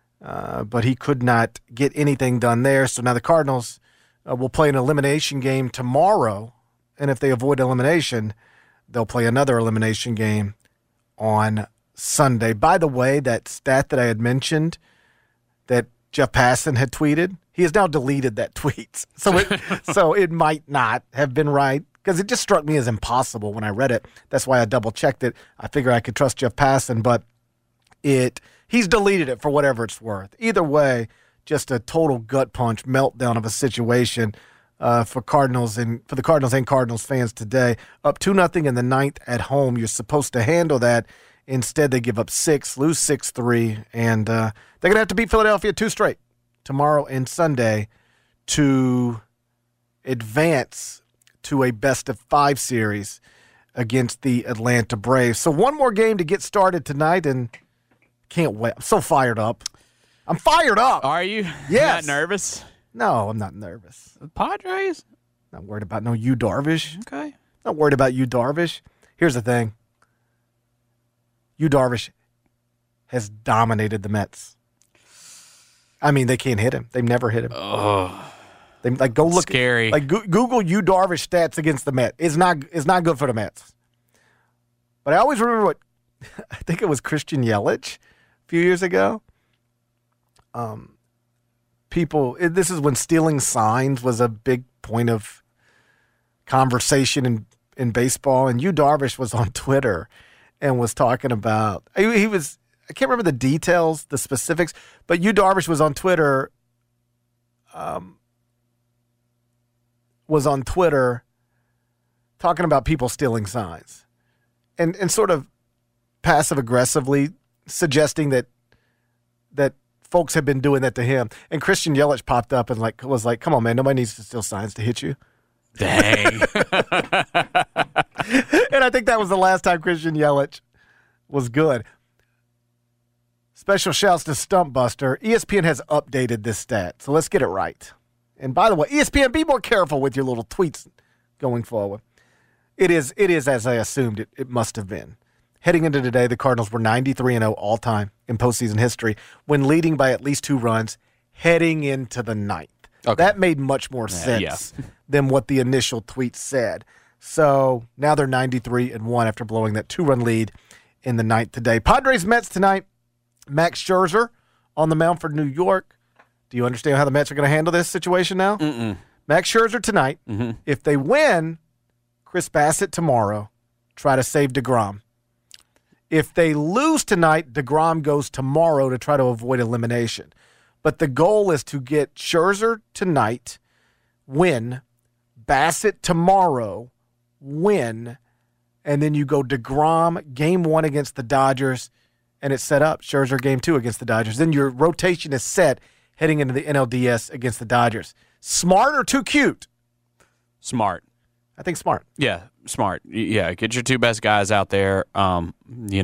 but he could not get anything done there. So now the Cardinals will play an elimination game tomorrow, and if they avoid elimination, they'll play another elimination game on Sunday. By the way, that stat that I had mentioned that Jeff Passan had tweeted, he has now deleted that tweet. So it might not have been right because it just struck me as impossible when I read it. That's why I double-checked it. I figure I could trust Jeff Passan, but he's deleted it for whatever it's worth. Either way, just a total gut punch meltdown of a situation for the Cardinals and Cardinals fans today. Up 2-0 in the 9th at home. You're supposed to handle that. Instead, they give up 6, lose 6-3, and they're going to have to beat Philadelphia 2 straight tomorrow and Sunday to advance to a best-of-5 series against the Atlanta Braves. So one more game to get started tonight, and can't wait. I'm so fired up. I'm fired up. Are you? Yes. Not nervous? No, I'm not nervous. The Padres? Not worried about no Yu Darvish. Okay. Not worried about Yu Darvish. Here's the thing. Yu Darvish has dominated the Mets. I mean, they can't hit him. They've never hit him. Oh, they go look. Scary. Google Yu Darvish stats against the Mets. It's not good for the Mets. But I always remember what I think it was Christian Yelich a few years ago. This is when stealing signs was a big point of conversation in baseball. And Yu Darvish was on Twitter and was talking about, I can't remember the details, the specifics, but Yu Darvish was on Twitter, talking about people stealing signs and sort of passive aggressively suggesting that folks have been doing that to him. And Christian Yelich popped up and was like, come on, man, nobody needs to steal signs to hit you. Dang. And I think that was the last time Christian Yelich was good. Special shouts to Stump Buster. ESPN has updated this stat, so let's get it right. And by the way, ESPN, be more careful with your little tweets going forward. It is as I assumed it must have been. Heading into today, the Cardinals were 93-0 all-time in postseason history when leading by at least 2 runs heading into the ninth. Okay. That made much more sense than what the initial tweet said. So now they're 93-1 after blowing that 2-run lead in the ninth today. Padres-Mets tonight. Max Scherzer on the mound for New York. Do you understand how the Mets are going to handle this situation now? Mm-mm. Max Scherzer tonight. Mm-hmm. If they win, Chris Bassett tomorrow. Try to save DeGrom. If they lose tonight, DeGrom goes tomorrow to try to avoid elimination. But the goal is to get Scherzer tonight, win, Bassett tomorrow, win, and then you go DeGrom, game 1 against the Dodgers, and it's set up. Scherzer, game 2 against the Dodgers. Then your rotation is set heading into the NLDS against the Dodgers. Smart or too cute? Smart. I think smart. Yeah, smart. Yeah, get your 2 best guys out there. You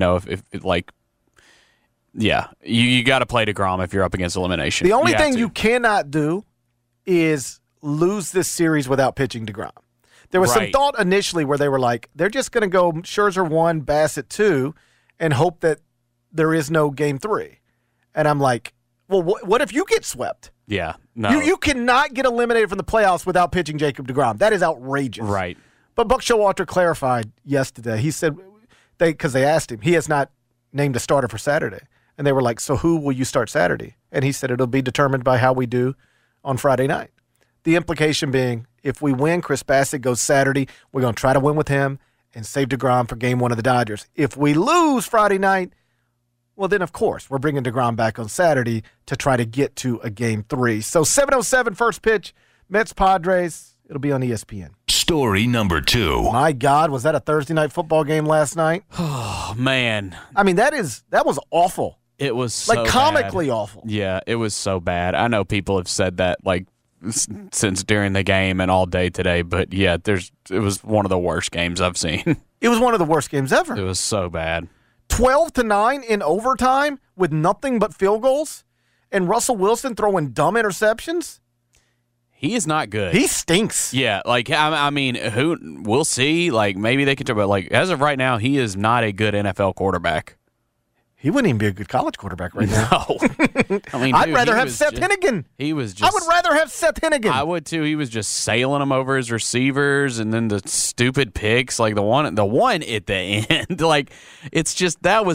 got to play DeGrom if you're up against elimination. The only thing you cannot do is lose this series without pitching DeGrom. There was some thought initially where they were like, they're just going to go Scherzer 1, Bassett 2, and hope that there is no game 3. And I'm like, well, what if you get swept? Yeah, no. You cannot get eliminated from the playoffs without pitching Jacob DeGrom. That is outrageous. Right. But Buck Showalter clarified yesterday. He said, because they asked him, he has not named a starter for Saturday. And they were like, so who will you start Saturday? And he said it'll be determined by how we do on Friday night. The implication being, if we win, Chris Bassett goes Saturday. We're going to try to win with him and save DeGrom for game 1 of the Dodgers. If we lose Friday night, well, then, of course, we're bringing DeGrom back on Saturday to try to get to a game 3. So 7:07 first pitch, Mets-Padres. It'll be on ESPN. Story number 2. My God, was that a Thursday night football game last night? Oh, man. I mean, that was awful. It was so comically bad. Awful. Yeah, it was so bad. I know people have said that since during the game and all day today, but yeah, it was one of the worst games I've seen. It was one of the worst games ever. It was so bad. 12-9 in overtime with nothing but field goals, and Russell Wilson throwing dumb interceptions. He is not good. He stinks. Yeah, I mean, we'll see. Maybe they can talk about as of right now, he is not a good NFL quarterback. He wouldn't even be a good college quarterback right now. No. I mean, I'd rather have Seth Hennigan. I would rather have Seth Hennigan. I would too. He was just sailing them over his receivers, and then the stupid picks, the one at the end. It's just that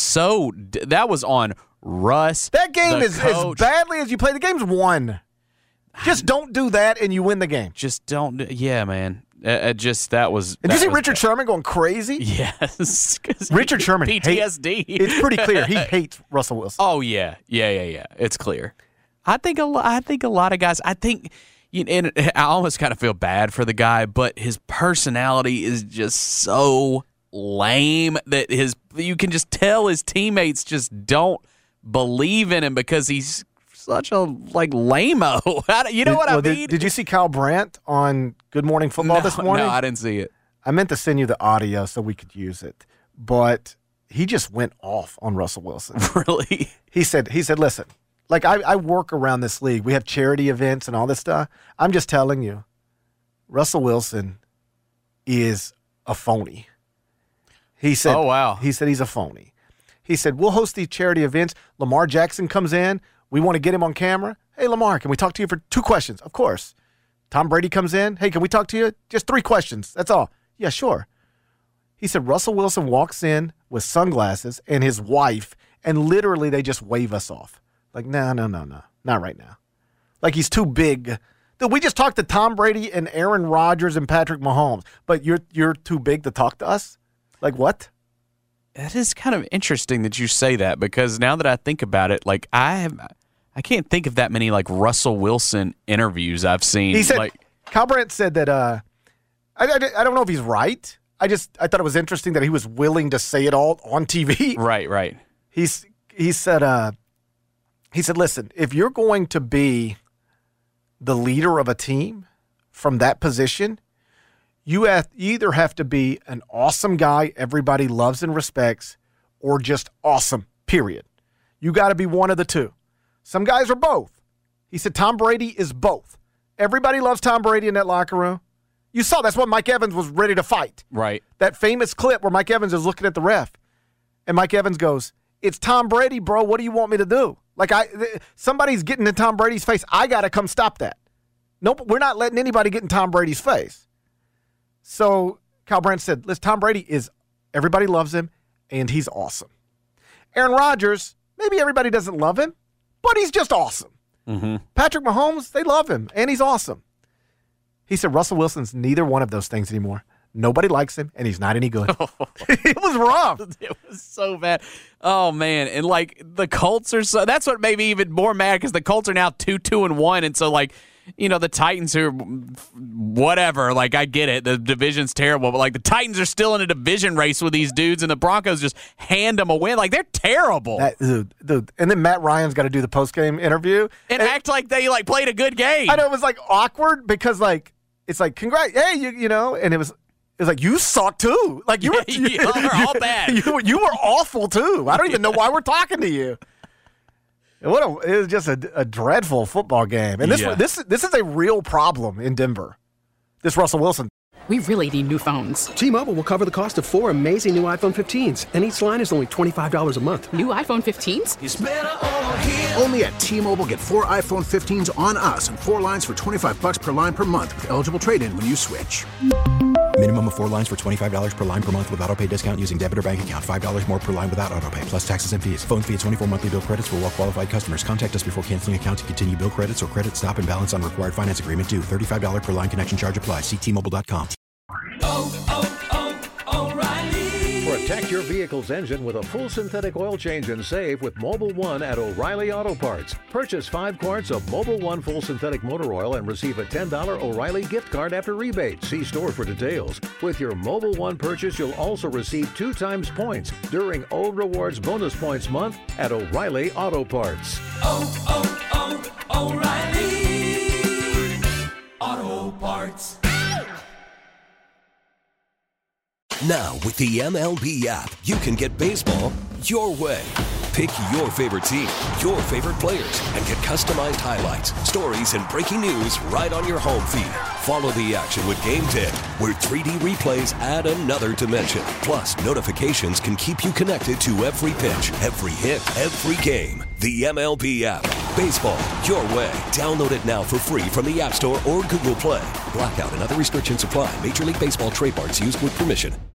was on Russ. That game is as badly as you play. The game's won. Just don't do that, and you win the game. Just don't. Yeah, man. Did you see Richard Sherman going crazy? Yes. Richard Sherman PTSD. It's pretty clear he hates Russell Wilson. Oh yeah. It's clear. I think a lot of guys. I think, and I almost kind of feel bad for the guy, but his personality is just so lame that you can just tell his teammates just don't believe in him because he's such a lame-o. You know what I mean? Did you see Kyle Brandt on Good Morning Football this morning? No, I didn't see it. I meant to send you the audio so we could use it, but he just went off on Russell Wilson. Really? He said, listen, I work around this league. We have charity events and all this stuff. I'm just telling you, Russell Wilson is a phony. He said, oh, wow. He said he's a phony. He said, we'll host these charity events. Lamar Jackson comes in. We want to get him on camera. Hey, Lamar, can we talk to you for 2 questions? Of course. Tom Brady comes in. Hey, can we talk to you? Just 3 questions. That's all. Yeah, sure. He said Russell Wilson walks in with sunglasses and his wife, and literally they just wave us off. Like, no, not right now. Like he's too big. Dude, we just talked to Tom Brady and Aaron Rodgers and Patrick Mahomes, but you're too big to talk to us? Like what? That is kind of interesting that you say that, because now that I think about it, like I can't think of that many like Russell Wilson interviews I've seen. He said, like, Kyle Brandt said that I don't know if he's right. I thought it was interesting that he was willing to say it all on TV. Right. He said, listen, if you're going to be the leader of a team from that position, you either have to be an awesome guy everybody loves and respects, or just awesome, period. You got to be one of the two. Some guys are both. He said Tom Brady is both. Everybody loves Tom Brady in that locker room. You saw that's what Mike Evans was ready to fight. Right. That famous clip where Mike Evans is looking at the ref, and Mike Evans goes, "It's Tom Brady, bro. What do you want me to do?" Like somebody's getting in Tom Brady's face. I got to come stop that. Nope, we're not letting anybody get in Tom Brady's face. So Kyle Brandt said, listen, Tom Brady everybody loves him, and he's awesome. Aaron Rodgers, maybe everybody doesn't love him, but he's just awesome. Mm-hmm. Patrick Mahomes, they love him, and he's awesome. He said Russell Wilson's neither one of those things anymore. Nobody likes him, and he's not any good. It was rough. It was so bad. Oh, man. And, like, the Colts are so – that's what made me even more mad, because the Colts are now 2-1, and so, like, you know, the Titans are whatever. Like, I get it. The division's terrible, but, like, the Titans are still in a division race with these dudes, and the Broncos just hand them a win. Like, they're terrible. Dude. And then Matt Ryan's got to do the post-game interview. And act like they, like, played a good game. I know. It was, like, awkward because, like, it's like, congrats. Hey, you know, and it was like, you suck too. Like you were all bad. You were awful too. I don't even know why we're talking to you. It was just a dreadful football game. And this is a real problem in Denver. This Russell Wilson. We really need new phones. T-Mobile will cover the cost of 4 amazing new iPhone 15s, and each line is only $25 a month. New iPhone 15s? It's better over here. Only at T-Mobile, get 4 iPhone 15s on us and 4 lines for $25 per line per month with eligible trade-in when you switch. Minimum of 4 lines for $25 per line per month with autopay discount using debit or bank account. $5 more per line without autopay, plus taxes and fees. Phone fee at 24 monthly bill credits for well-qualified customers. Contact us before canceling account to continue bill credits or credit stop and balance on required finance agreement due. $35 per line connection charge applies. See T-Mobile.com. O'Reilly. Protect your vehicle's engine with a full synthetic oil change and save with Mobil 1 at O'Reilly Auto Parts. Purchase 5 quarts of Mobil 1 full synthetic motor oil and receive a $10 O'Reilly gift card after rebate. See store for details. With your Mobil 1 purchase, you'll also receive 2 times points during O Rewards Bonus Points Month at O'Reilly Auto Parts. O'Reilly Auto Parts. Now, with the MLB app, you can get baseball your way. Pick your favorite team, your favorite players, and get customized highlights, stories, and breaking news right on your home feed. Follow the action with Game 10, where 3D replays add another dimension. Plus, notifications can keep you connected to every pitch, every hit, every game. The MLB app. Baseball your way. Download it now for free from the App Store or Google Play. Blackout and other restrictions apply. Major League Baseball trademarks used with permission.